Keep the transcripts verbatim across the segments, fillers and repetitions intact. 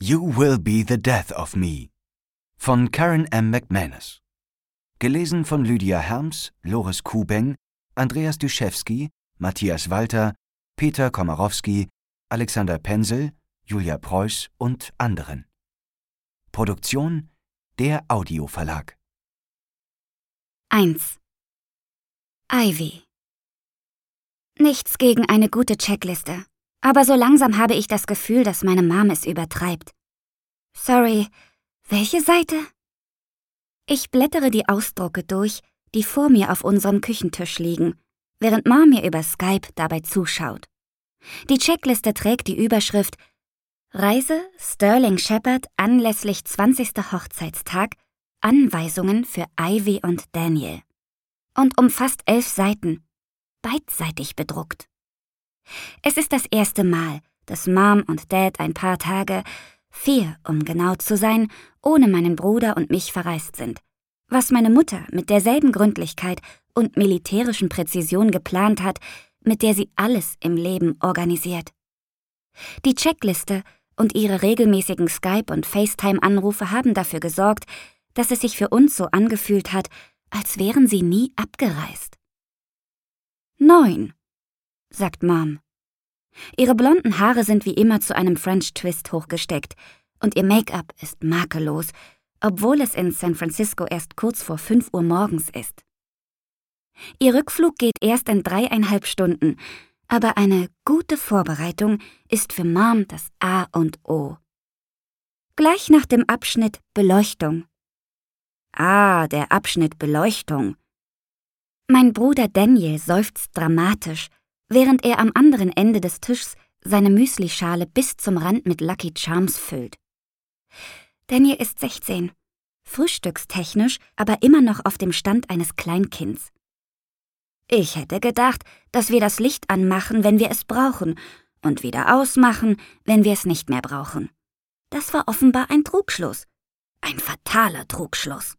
You Will Be the Death of Me von Karen M. McManus. Gelesen von Lydia Herms, Loris Kubeng, Andreas Duschewski, Matthias Walter, Peter Komarowski, Alexander Pensel, Julia Preuß und anderen. Produktion der Audioverlag. eins. Ivy. Nichts gegen eine gute Checkliste, aber so langsam habe ich das Gefühl, dass meine Mom es übertreibt. Sorry, welche Seite? Ich blättere die Ausdrucke durch, die vor mir auf unserem Küchentisch liegen, während Mom mir über Skype dabei zuschaut. Die Checkliste trägt die Überschrift Reise Sterling Shepard anlässlich zwanzigster Hochzeitstag, Anweisungen für Ivy und Daniel und umfasst elf Seiten, beidseitig bedruckt. Es ist das erste Mal, dass Mom und Dad ein paar Tage, vier um genau zu sein, ohne meinen Bruder und mich verreist sind, was meine Mutter mit derselben Gründlichkeit und militärischen Präzision geplant hat, mit der sie alles im Leben organisiert. Die Checkliste und ihre regelmäßigen Skype- und FaceTime-Anrufe haben dafür gesorgt, dass es sich für uns so angefühlt hat, als wären sie nie abgereist. Neun, sagt Mom. Ihre blonden Haare sind wie immer zu einem French Twist hochgesteckt und ihr Make-up ist makellos, obwohl es in San Francisco erst kurz vor fünf Uhr morgens ist. Ihr Rückflug geht erst in dreieinhalb Stunden, aber eine gute Vorbereitung ist für Mom das A und O. Gleich nach dem Abschnitt Beleuchtung. Ah, der Abschnitt Beleuchtung. Mein Bruder Daniel seufzt dramatisch, während er am anderen Ende des Tischs seine Müslischale bis zum Rand mit Lucky Charms füllt. Daniel ist sechzehn, frühstückstechnisch aber immer noch auf dem Stand eines Kleinkinds. Ich hätte gedacht, dass wir das Licht anmachen, wenn wir es brauchen, und wieder ausmachen, wenn wir es nicht mehr brauchen. Das war offenbar ein Trugschluss. Ein fataler Trugschluss.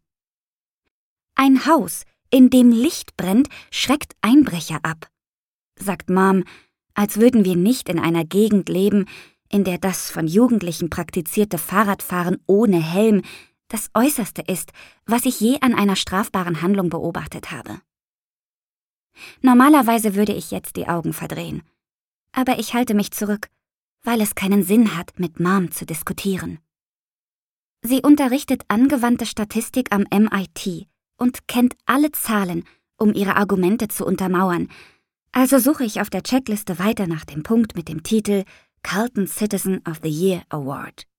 Ein Haus, in dem Licht brennt, schreckt Einbrecher ab, sagt Mom, als würden wir nicht in einer Gegend leben, in der das von Jugendlichen praktizierte Fahrradfahren ohne Helm das Äußerste ist, was ich je an einer strafbaren Handlung beobachtet habe. Normalerweise würde ich jetzt die Augen verdrehen, aber ich halte mich zurück, weil es keinen Sinn hat, mit Mom zu diskutieren. Sie unterrichtet angewandte Statistik am M I T und kennt alle Zahlen, um ihre Argumente zu untermauern, also suche ich auf der Checkliste weiter nach dem Punkt mit dem Titel Carlton Citizen of the Year Award.